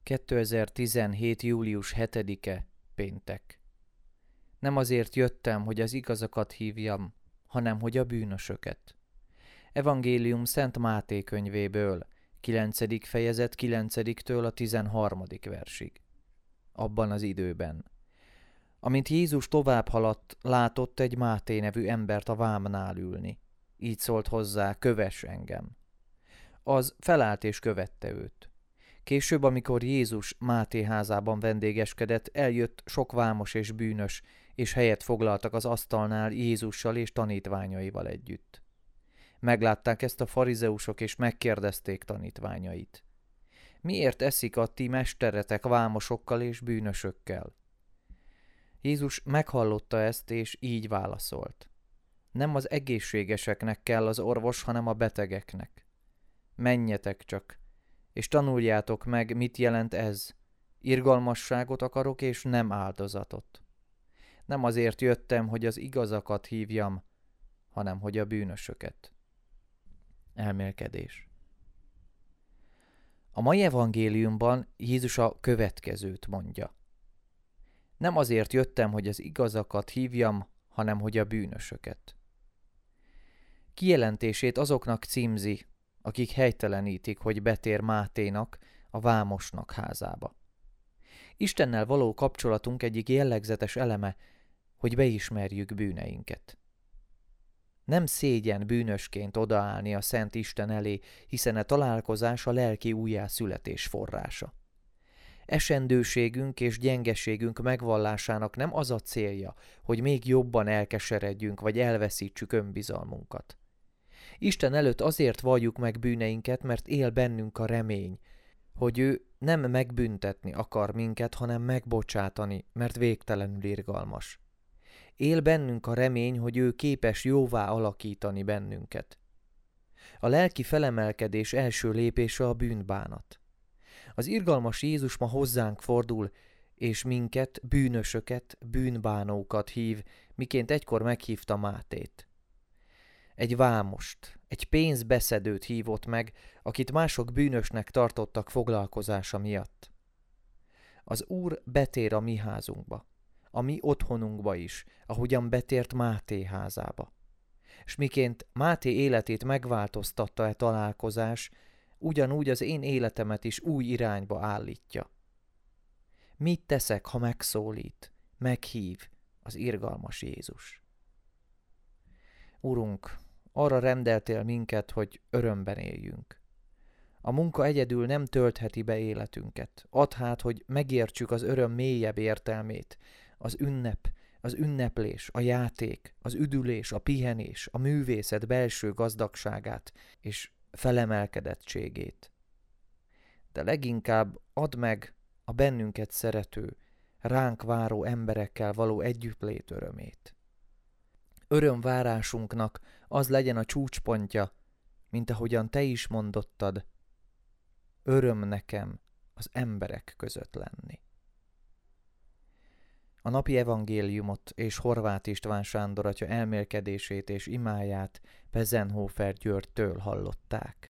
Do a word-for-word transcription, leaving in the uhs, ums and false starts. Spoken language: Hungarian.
kétezer-tizenhét. július hetedike, péntek. Nem azért jöttem, hogy az igazakat hívjam, hanem hogy a bűnösöket. Evangélium Szent Máté könyvéből, kilencedik fejezet kilencediktől a tizenharmadik versig. Abban az időben. Amint Jézus tovább haladt, látott egy Máté nevű embert a vámnál ülni. Így szólt hozzá: kövess engem. Az felállt és követte őt. Később, amikor Jézus Máté házában vendégeskedett, eljött sok vámos és bűnös, és helyet foglaltak az asztalnál Jézussal és tanítványaival együtt. Meglátták ezt a farizeusok, és megkérdezték tanítványait: miért eszik a ti mesteretek vámosokkal és bűnösökkel? Jézus meghallotta ezt, és így válaszolt: nem az egészségeseknek kell az orvos, hanem a betegeknek. Menjetek csak, és tanuljátok meg, mit jelent ez. Irgalmasságot akarok, és nem áldozatot. Nem azért jöttem, hogy az igazakat hívjam, hanem hogy a bűnösöket. Elmélkedés. A mai evangéliumban Jézus a következőt mondja: nem azért jöttem, hogy az igazakat hívjam, hanem hogy a bűnösöket. Kijelentését azoknak címzi, akik helytelenítik, hogy betér Máténak, a vámosnak házába. Istennel való kapcsolatunk egyik jellegzetes eleme, hogy beismerjük bűneinket. Nem szégyen bűnösként odaállni a Szent Isten elé, hiszen a találkozás a lelki újjászületés forrása. Esendőségünk és gyengeségünk megvallásának nem az a célja, hogy még jobban elkeseredjünk vagy elveszítsük önbizalmunkat. Isten előtt azért valljuk meg bűneinket, mert él bennünk a remény, hogy ő nem megbüntetni akar minket, hanem megbocsátani, mert végtelenül irgalmas. Él bennünk a remény, hogy ő képes jóvá alakítani bennünket. A lelki felemelkedés első lépése a bűnbánat. Az irgalmas Jézus ma hozzánk fordul, és minket, bűnösöket, bűnbánókat hív, miként egykor meghívta Mátét. Egy vámost, egy pénzbeszedőt hívott meg, akit mások bűnösnek tartottak foglalkozása miatt. Az Úr betér a mi házunkba, a mi otthonunkba is, ahogyan betért Máté házába. S miként Máté életét megváltoztatta e találkozás, ugyanúgy az én életemet is új irányba állítja. Mit teszek, ha megszólít, meghív az irgalmas Jézus? Urunk, arra rendeltél minket, hogy örömben éljünk. A munka egyedül nem töltheti be életünket. Add hát, hogy megértsük az öröm mélyebb értelmét, az ünnep, az ünneplés, a játék, az üdülés, a pihenés, a művészet belső gazdagságát és felemelkedettségét. De leginkább add meg a bennünket szerető, ránk váró emberekkel való együttlét örömét. Örömvárásunknak az legyen a csúcspontja, mint ahogyan te is mondottad: öröm nekem az emberek között lenni. A napi evangéliumot és Horváth István Sándor atya elmélkedését és imáját Pezenhofer Györgytől hallották.